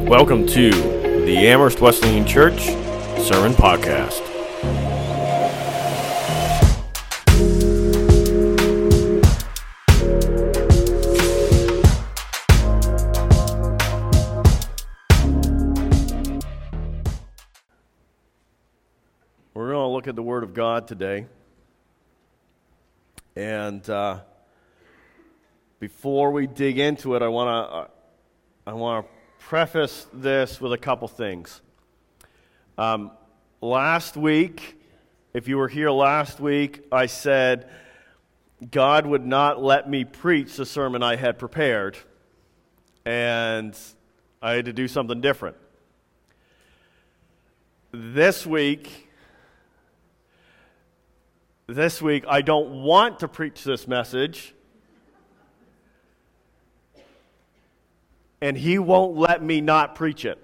Welcome to the Amherst Wesleyan Church Sermon Podcast. We're going to look at the Word of God today. And before we dig into it, I want to preface this with a couple things. Last week, if you were here last week, I said God would not let me preach the sermon I had prepared, and I had to do something different. This week, I don't want to preach this message, and He won't let me not preach it.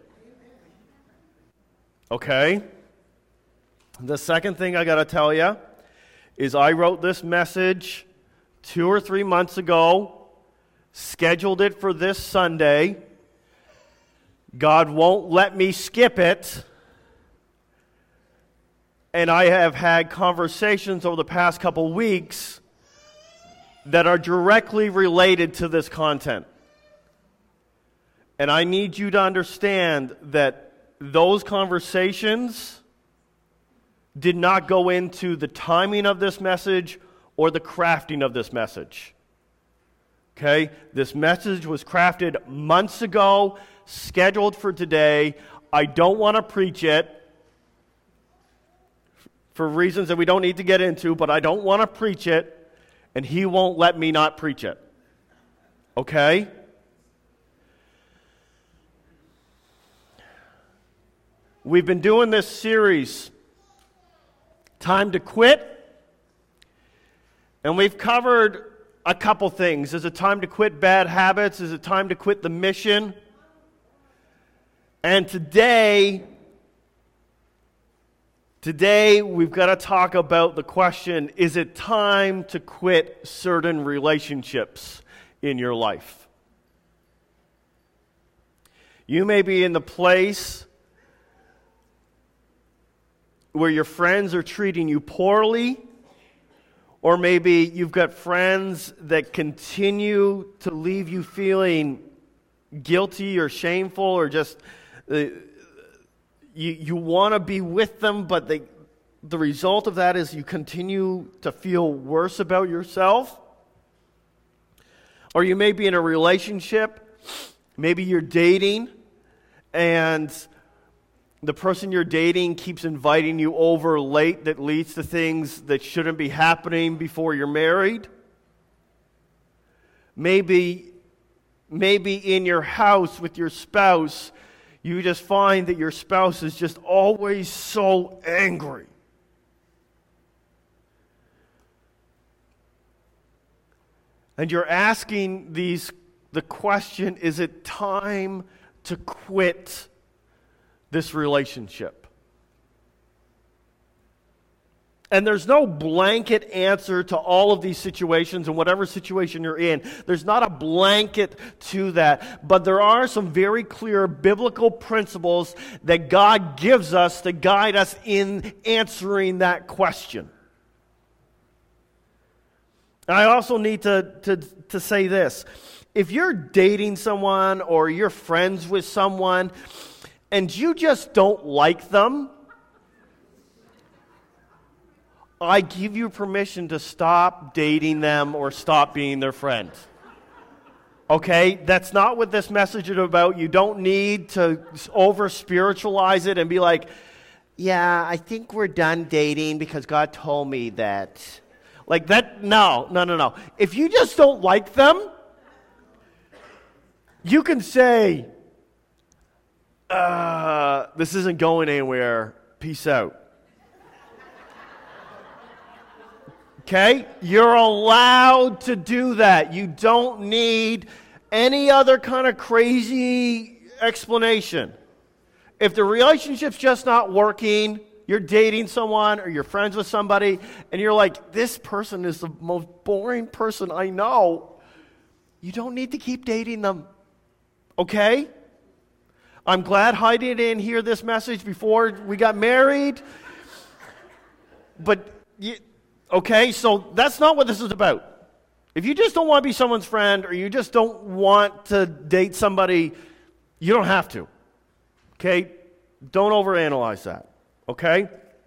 Okay? The second thing I got to tell you is I wrote this message 2 or 3 months ago, scheduled it for this Sunday. God won't let me skip it. And I have had conversations over the past couple weeks that are directly related to this content. And I need you to understand that those conversations did not go into the timing of this message or the crafting of this message. Okay? This message was crafted months ago, scheduled for today. I don't want to preach it for reasons that we don't need to get into, but I don't want to preach it, and He won't let me not preach it. Okay? We've been doing this series, Time to Quit, and we've covered a couple things. Is it time to quit bad habits? Is it time to quit the mission? And today we've got to talk about the question, is it time to quit certain relationships in your life? You may be in the place where your friends are treating you poorly, or maybe you've got friends that continue to leave you feeling guilty or shameful, or just you want to be with them, but the result of that is you continue to feel worse about yourself. Or you may be in a relationship, maybe you're dating, and the person you're dating keeps inviting you over late that leads to things that shouldn't be happening before you're married. Maybe in your house with your spouse, you just find that your spouse is just always so angry. And you're asking the question, is it time to quit this relationship? And there's no blanket answer to all of these situations, and whatever situation you're in. There's not a blanket to that, but there are some very clear biblical principles that God gives us to guide us in answering that question. And I also need to say this. If you're dating someone or you're friends with someone and you just don't like them, I give you permission to stop dating them or stop being their friend. Okay? That's not what this message is about. You don't need to over-spiritualize it and be like, yeah, I think we're done dating because God told me that. Like that, no. If you just don't like them, you can say, this isn't going anywhere. Peace out. Okay? You're allowed to do that. You don't need any other kind of crazy explanation. If the relationship's just not working, you're dating someone or you're friends with somebody, and you're like, this person is the most boring person I know, you don't need to keep dating them. Okay? I'm glad Heidi didn't hear this message before we got married. But, okay, so that's not what this is about. If you just don't want to be someone's friend or you just don't want to date somebody, you don't have to. Okay? Don't overanalyze that. Okay?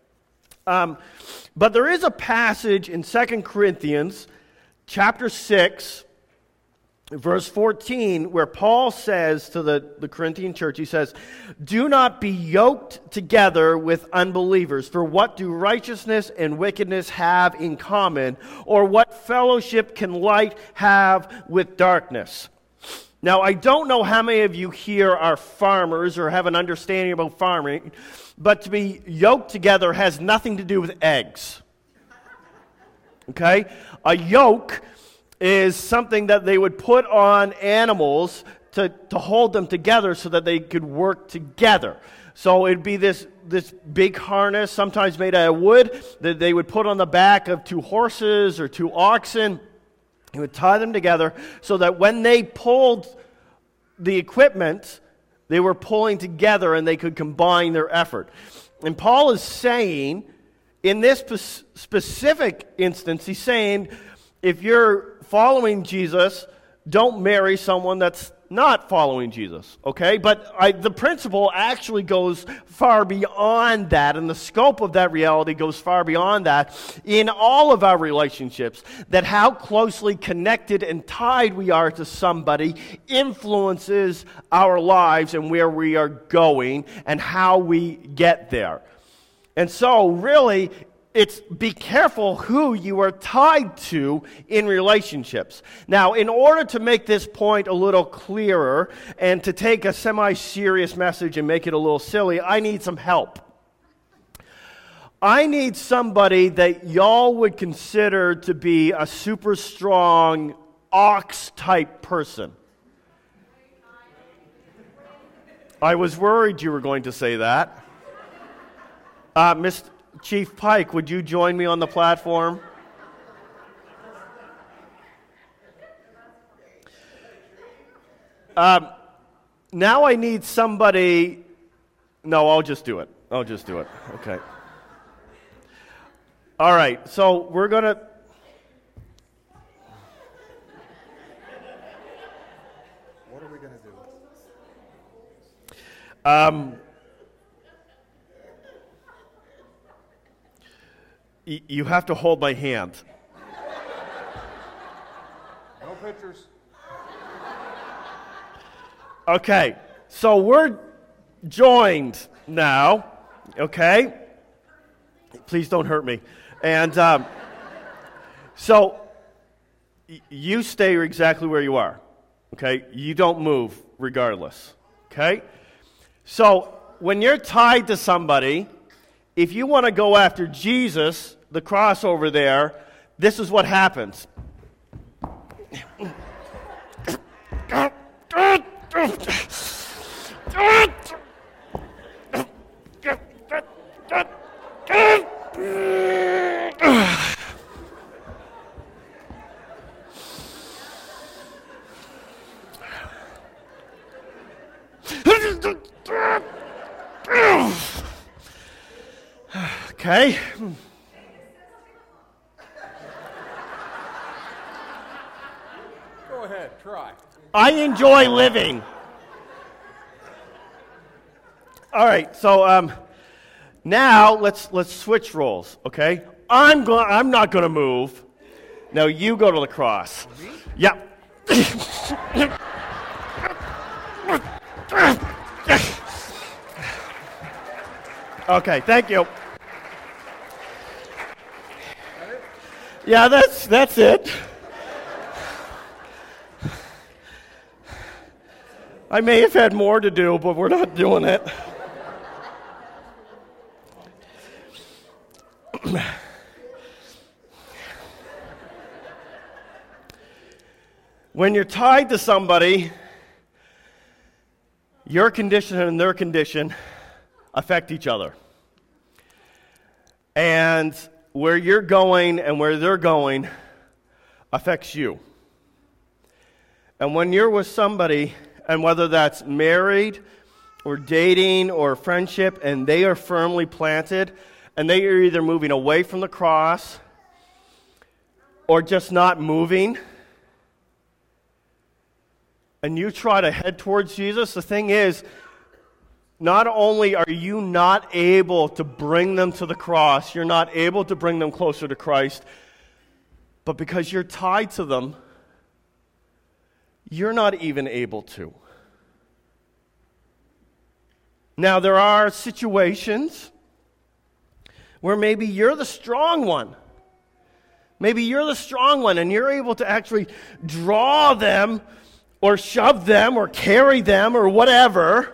But there is a passage in 2 Corinthians chapter 6, verse 14, where Paul says to the Corinthian church, he says, "Do not be yoked together with unbelievers, for what do righteousness and wickedness have in common? Or what fellowship can light have with darkness?" Now, I don't know how many of you here are farmers or have an understanding about farming, but to be yoked together has nothing to do with eggs. Okay? A yoke is something that they would put on animals to hold them together so that they could work together. So it'd be this big harness, sometimes made out of wood, that they would put on the back of 2 horses or 2 oxen. He would tie them together so that when they pulled the equipment, they were pulling together and they could combine their effort. And Paul is saying, in this specific instance, he's saying, if you're following Jesus, don't marry someone that's not following Jesus, okay? But the principle actually goes far beyond that, and the scope of that reality goes far beyond that in all of our relationships, that how closely connected and tied we are to somebody influences our lives and where we are going and how we get there. And so, really, it's be careful who you are tied to in relationships. Now, in order to make this point a little clearer and to take a semi-serious message and make it a little silly, I need some help. I need somebody that y'all would consider to be a super strong ox-type person. I was worried you were going to say that. Mr. Chief Pike, would you join me on the platform? Now I need somebody. No, I'll just do it. Okay. All right, so we're going to. What are we going to do? You have to hold my hand. No pictures. Okay, so we're joined now, okay? Please don't hurt me. And so you stay exactly where you are, okay? You don't move regardless, okay? So when you're tied to somebody, if you want to go after Jesus, the cross over there, this is what happens. Okay. Go ahead, try. I enjoy living. All right, so now let's switch roles, okay? I'm not going to move. Now you go to the cross. Me? Yeah. Okay, thank you. Yeah, that's it. I may have had more to do, but we're not doing it. When you're tied to somebody, your condition and their condition affect each other. And where you're going and where they're going affects you. And when you're with somebody, and whether that's married or dating or friendship, and they are firmly planted, and they are either moving away from the cross or just not moving, and you try to head towards Jesus, the thing is, not only are you not able to bring them to the cross, you're not able to bring them closer to Christ, but because you're tied to them, you're not even able to. Now, there are situations where maybe you're the strong one. Maybe you're the strong one and you're able to actually draw them or shove them or carry them or whatever,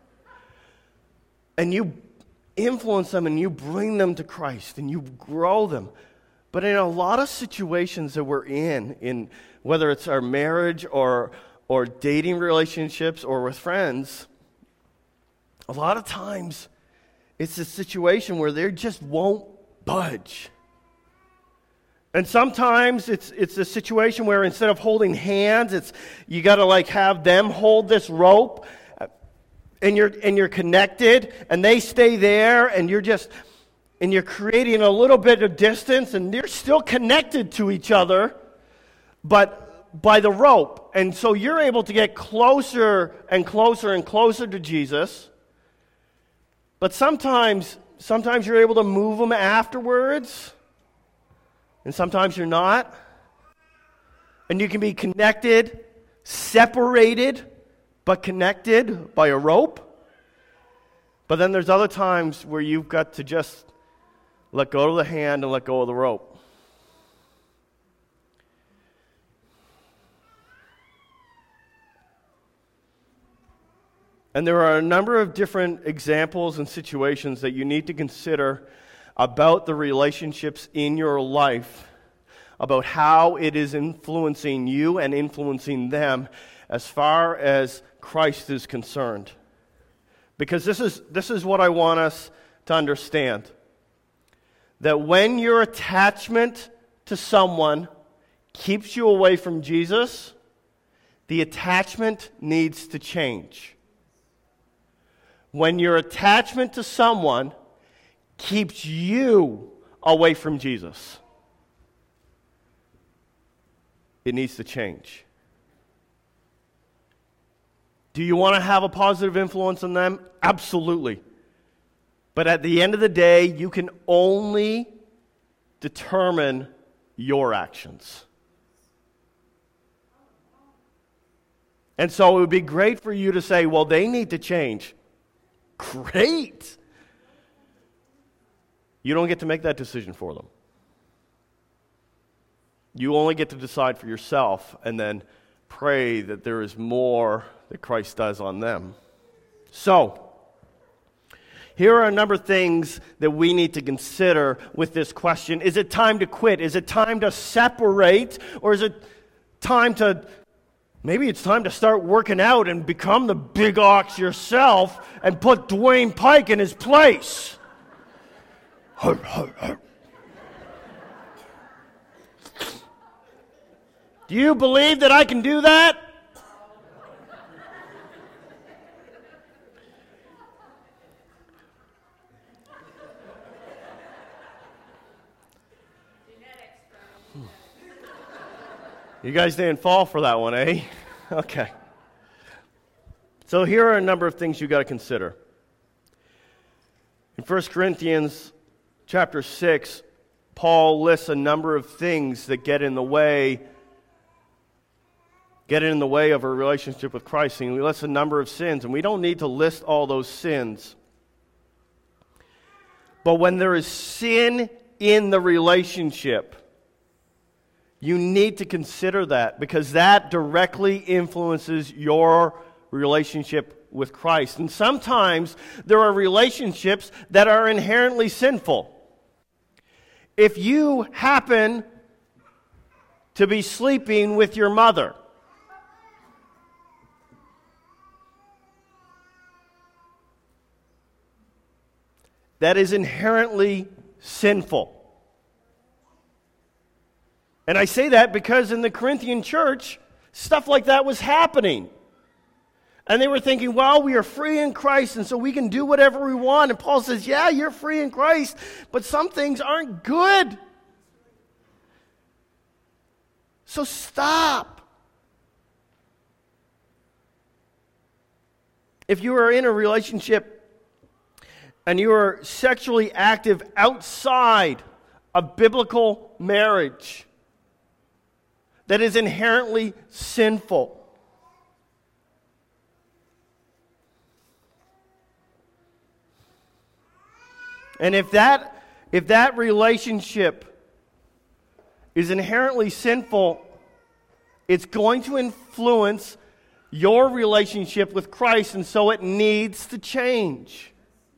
and you influence them and you bring them to Christ and you grow them. But in a lot of situations that we're in whether it's our marriage or dating relationships or with friends, a lot of times it's a situation where they just won't budge. And sometimes it's a situation where instead of holding hands, you got to like have them hold this rope, and you're connected, and they stay there, and you're creating a little bit of distance, and they're still connected to each other, but by the rope. And so you're able to get closer and closer and closer to Jesus. But sometimes you're able to move them afterwards, and sometimes you're not. And you can be connected, separated, but connected by a rope. But then there's other times where you've got to just let go of the hand and let go of the rope. And there are a number of different examples and situations that you need to consider about the relationships in your life, about how it is influencing you and influencing them as far as Christ is concerned. Because this is what I want us to understand. That when your attachment to someone keeps you away from Jesus, the attachment needs to change. When your attachment to someone keeps you away from Jesus, it needs to change. Do you want to have a positive influence on them? Absolutely. But at the end of the day, you can only determine your actions. And so it would be great for you to say, well, they need to change. Great. You don't get to make that decision for them. You only get to decide for yourself and then pray that there is more that Christ does on them. So, here are a number of things that we need to consider with this question. Is it time to quit? Is it time to separate? Or is it time to, maybe it's time to start working out and become the big ox yourself and put Dwayne Pike in his place? Do you believe that I can do that? You guys didn't fall for that one, eh? Okay. So here are a number of things you got to consider. In 1 Corinthians chapter 6, Paul lists a number of things that get in the way of a relationship with Christ. And he lists a number of sins, and we don't need to list all those sins. But when there is sin in the relationship, you need to consider that, because that directly influences your relationship with Christ. And sometimes there are relationships that are inherently sinful. If you happen to be sleeping with your mother, that is inherently sinful. And I say that because in the Corinthian church, stuff like that was happening. And they were thinking, well, we are free in Christ, and so we can do whatever we want. And Paul says, yeah, you're free in Christ, but some things aren't good. So stop. If you are in a relationship and you are sexually active outside of biblical marriage, that is inherently sinful. And if that relationship is inherently sinful, it's going to influence your relationship with Christ, and so it needs to change.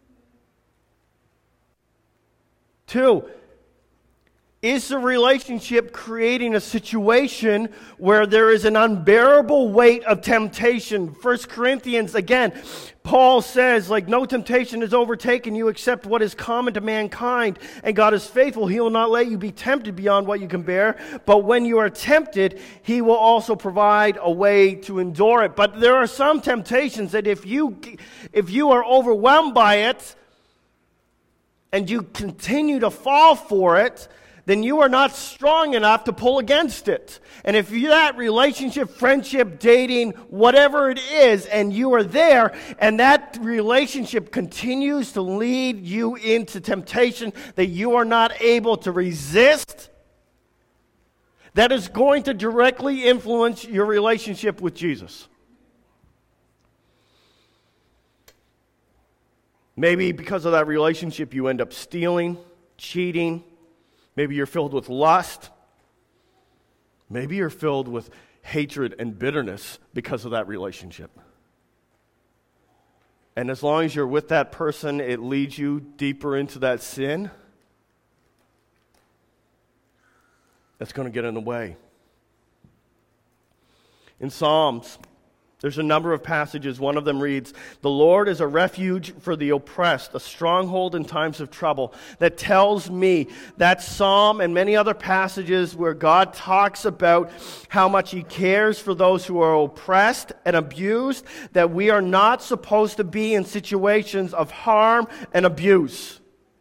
2, is the relationship creating a situation where there is an unbearable weight of temptation? 1 Corinthians, again, Paul says, like, no temptation has overtaken you except what is common to mankind, and God is faithful. He will not let you be tempted beyond what you can bear, but when you are tempted, He will also provide a way to endure it. But there are some temptations that if you are overwhelmed by it, and you continue to fall for it, then you are not strong enough to pull against it. And if that relationship, friendship, dating, whatever it is, and you are there, and that relationship continues to lead you into temptation that you are not able to resist, that is going to directly influence your relationship with Jesus. Maybe because of that relationship you end up stealing, cheating. Maybe you're filled with lust. Maybe you're filled with hatred and bitterness because of that relationship. And as long as you're with that person, it leads you deeper into that sin. That's going to get in the way. In Psalms, there's a number of passages. One of them reads, "The Lord is a refuge for the oppressed, a stronghold in times of trouble." That tells me that psalm and many other passages where God talks about how much He cares for those who are oppressed and abused, that we are not supposed to be in situations of harm and abuse.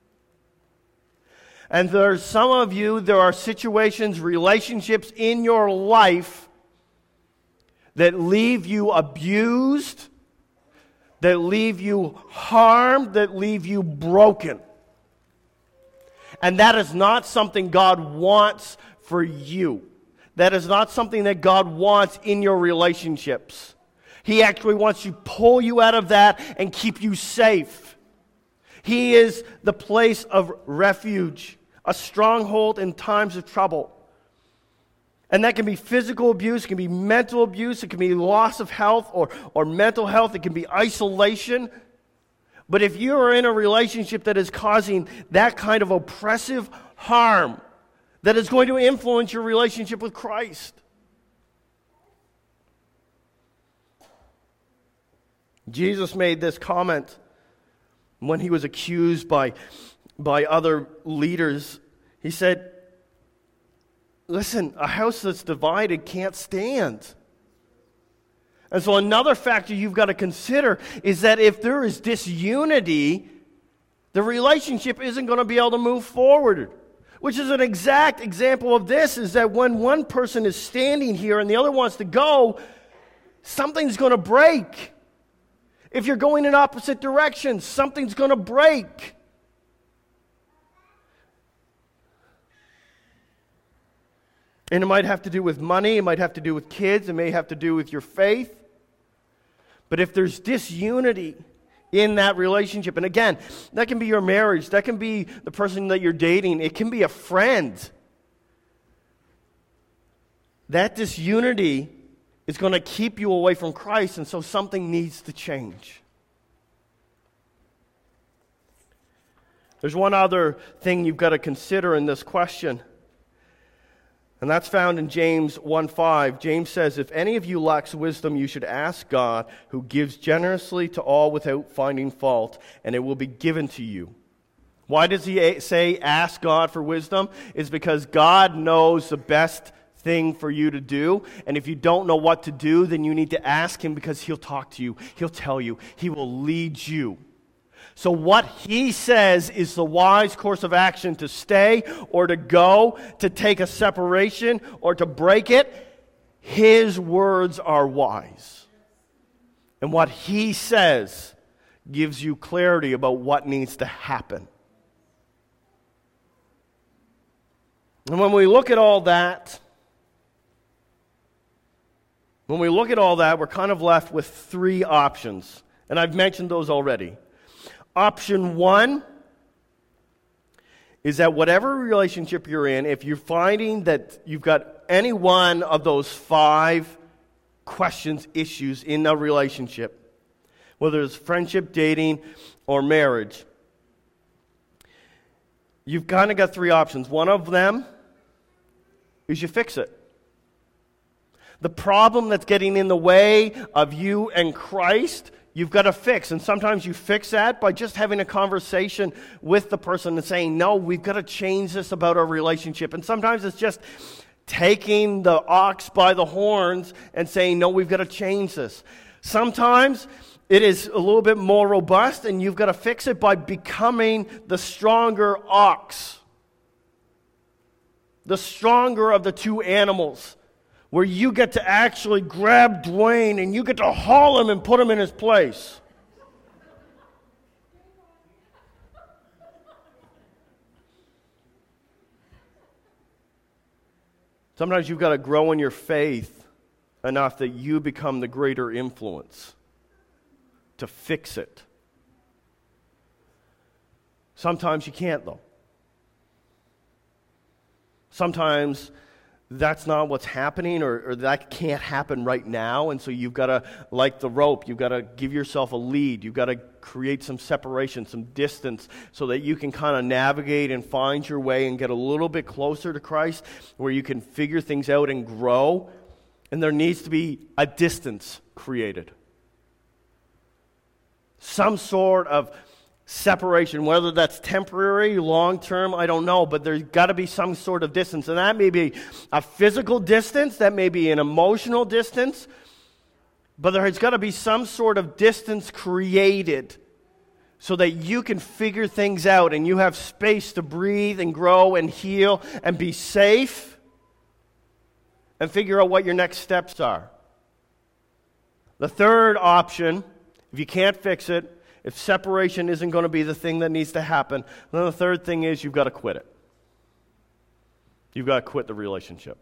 And there's some of you, there are situations, relationships in your life that leave you abused, that leave you harmed, that leave you broken. And that is not something God wants for you. That is not something that God wants in your relationships. He actually wants to pull you out of that and keep you safe. He is the place of refuge, a stronghold in times of trouble. And that can be physical abuse, it can be mental abuse, it can be loss of health or mental health, it can be isolation. But if you are in a relationship that is causing that kind of oppressive harm, that is going to influence your relationship with Christ. Jesus made this comment when He was accused by other leaders. He said, listen, a house that's divided can't stand. And so another factor you've got to consider is that if there is disunity, the relationship isn't going to be able to move forward. Which is an exact example of this, is that when one person is standing here and the other wants to go, something's going to break. If you're going in opposite directions, something's going to break. And it might have to do with money, it might have to do with kids, it may have to do with your faith. But if there's disunity in that relationship, and again, that can be your marriage, that can be the person that you're dating, it can be a friend. That disunity is going to keep you away from Christ, and so something needs to change. There's one other thing you've got to consider in this question. And that's found in James 1:5. James says, "If any of you lacks wisdom, you should ask God, who gives generously to all without finding fault, and it will be given to you." Why does he say ask God for wisdom? It's because God knows the best thing for you to do. And if you don't know what to do, then you need to ask him, because he'll talk to you. He'll tell you. He will lead you. So what he says is the wise course of action: to stay or to go, to take a separation or to break it. His words are wise. And what he says gives you clarity about what needs to happen. And when we look at all that, we're kind of left with three options. And I've mentioned those already. Option one is that whatever relationship you're in, if you're finding that you've got any one of those 5 questions, issues in a relationship, whether it's friendship, dating, or marriage, you've kind of got 3 options. One of them is you fix it. The problem that's getting in the way of you and Christ, you've got to fix. And sometimes you fix that by just having a conversation with the person and saying, no, we've got to change this about our relationship. And sometimes it's just taking the ox by the horns and saying, no, we've got to change this. Sometimes it is a little bit more robust, and you've got to fix it by becoming the stronger ox, the stronger of the 2 animals, where you get to actually grab Dwayne and you get to haul him and put him in his place. Sometimes you've got to grow in your faith enough that you become the greater influence to fix it. Sometimes you can't, though. Sometimes that's not what's happening, or that can't happen right now, and so you've got to, like the rope, you've got to give yourself a lead. You've got to create some separation, some distance, so that you can kind of navigate and find your way and get a little bit closer to Christ, where you can figure things out and grow, and there needs to be a distance created. Some sort of separation, whether that's temporary, long-term, I don't know, but there's got to be some sort of distance. And that may be a physical distance, that may be an emotional distance, but there's got to be some sort of distance created so that you can figure things out and you have space to breathe and grow and heal and be safe and figure out what your next steps are. The third option, if you can't fix it, if separation isn't going to be the thing that needs to happen, then the third thing is you've got to quit it. You've got to quit the relationship.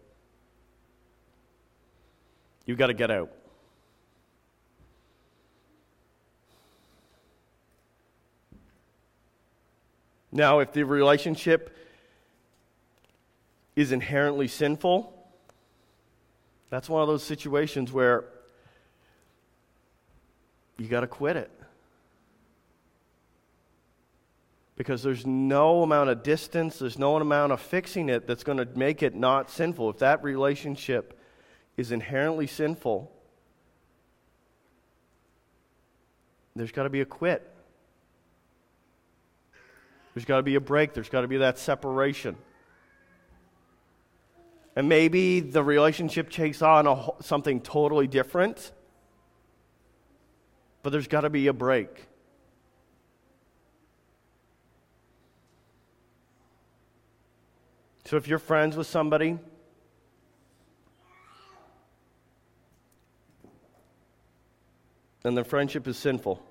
You've got to get out. Now, if the relationship is inherently sinful, that's one of those situations where you got to quit it. Because there's no amount of distance, there's no amount of fixing it that's going to make it not sinful. If that relationship is inherently sinful, there's got to be a quit. There's got to be a break. There's got to be that separation. And maybe the relationship takes on something totally different, but there's got to be a break. So if you're friends with somebody, and the friendship is sinful,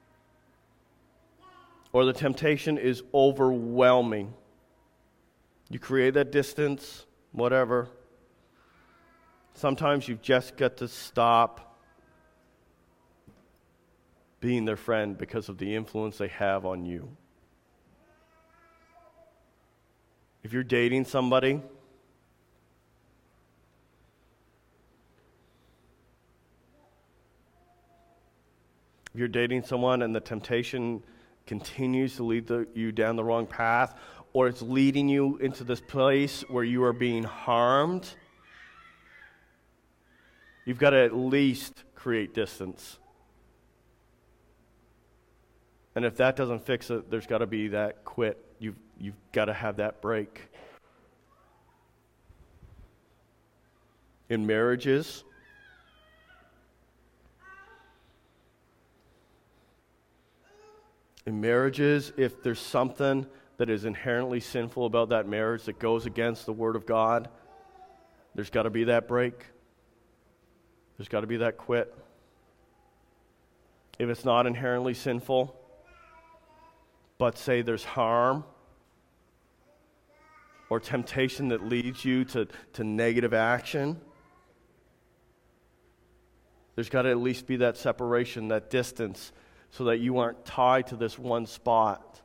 or the temptation is overwhelming, you create that distance, whatever. Sometimes you've just got to stop being their friend because of the influence they have on you. If you're dating somebody, if you're dating someone and the temptation continues to lead you down the wrong path, or it's leading you into this place where you are being harmed, you've got to at least create distance. And if that doesn't fix it, there's got to be that quit. You've got to have that break. in marriages, if there's something that is inherently sinful about that marriage that goes against the Word of God, there's got to be that break. There's got to be that quit. If it's not inherently sinful, but say there's harm or temptation that leads you to negative action, there's got to at least be that separation, that distance, so that you aren't tied to this one spot.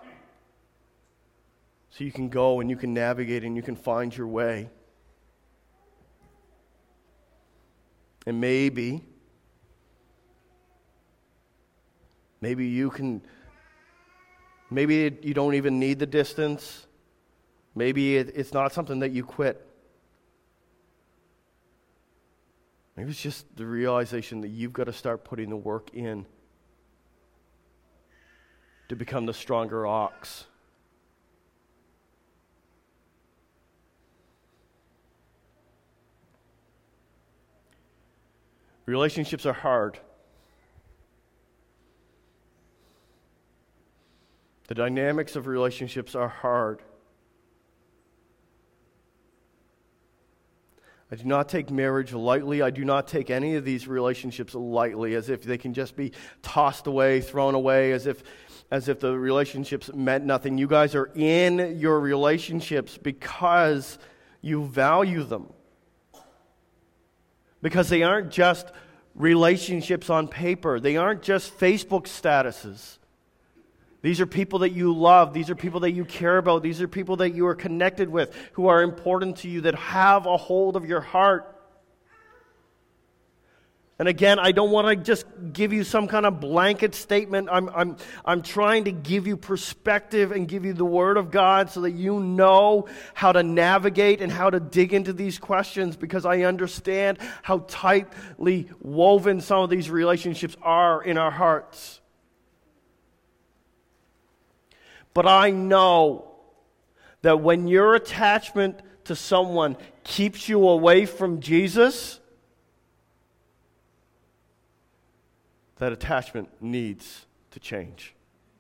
So you can go and you can navigate and you can find your way. And maybe you don't even need the distance. Maybe it's not something that you quit. Maybe it's just the realization that you've got to start putting the work in to become the stronger ox. Relationships are hard. The dynamics of relationships are hard. I do not take marriage lightly. I do not take any of these relationships lightly, as if they can just be tossed away, thrown away, as if the relationships meant nothing. You guys are in your relationships because you value them. Because they aren't just relationships on paper. They aren't just Facebook statuses. These are people that you love. These are people that you care about. These are people that you are connected with, who are important to you, that have a hold of your heart. And again, I don't want to just give you some kind of blanket statement. I'm trying to give you perspective and give you the Word of God so that you know how to navigate and how to dig into these questions, because I understand how tightly woven some of these relationships are in our hearts. But I know that when your attachment to someone keeps you away from Jesus, that attachment needs to change.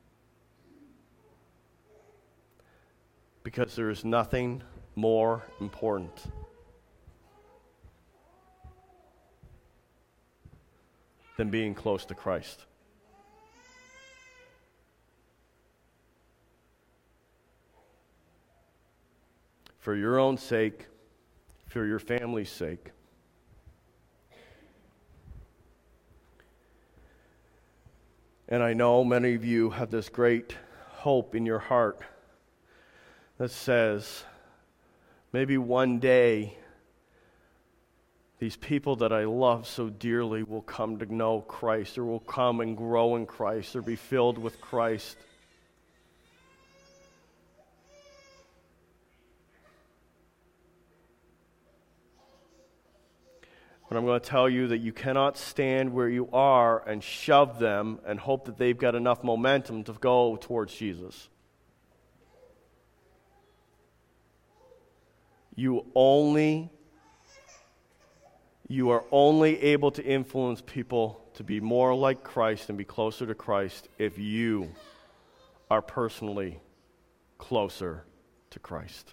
Because there is nothing more important than being close to Christ. For your own sake, for your family's sake. And I know many of you have this great hope in your heart that says, maybe one day these people that I love so dearly will come to know Christ, or will come and grow in Christ, or be filled with Christ. But I'm going to tell you that you cannot stand where you are and shove them and hope that they've got enough momentum to go towards Jesus. You are only able to influence people to be more like Christ and be closer to Christ if you are personally closer to Christ.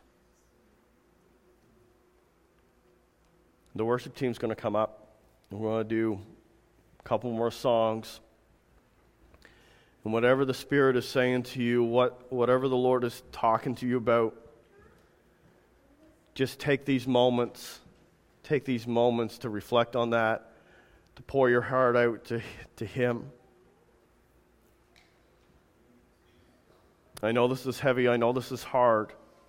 The worship team's going to come up. We're going to do a couple more songs. And whatever the Spirit is saying to you, whatever the Lord is talking to you about, just take these moments to reflect on that, to pour your heart out to Him. I know this is heavy. I know this is hard.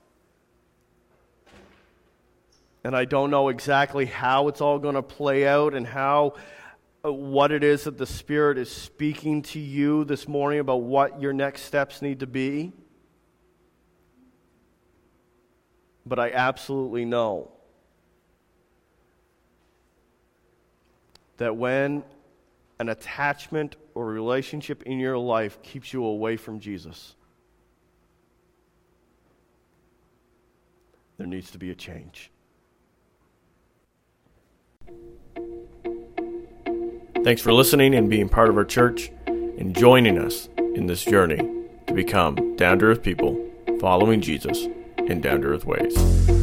And I don't know exactly how it's all going to play out and what it is that the Spirit is speaking to you this morning about what your next steps need to be. But I absolutely know that when an attachment or relationship in your life keeps you away from Jesus, there needs to be a change. Thanks for listening and being part of our church and joining us in this journey to become down-to-earth people following Jesus in down-to-earth ways.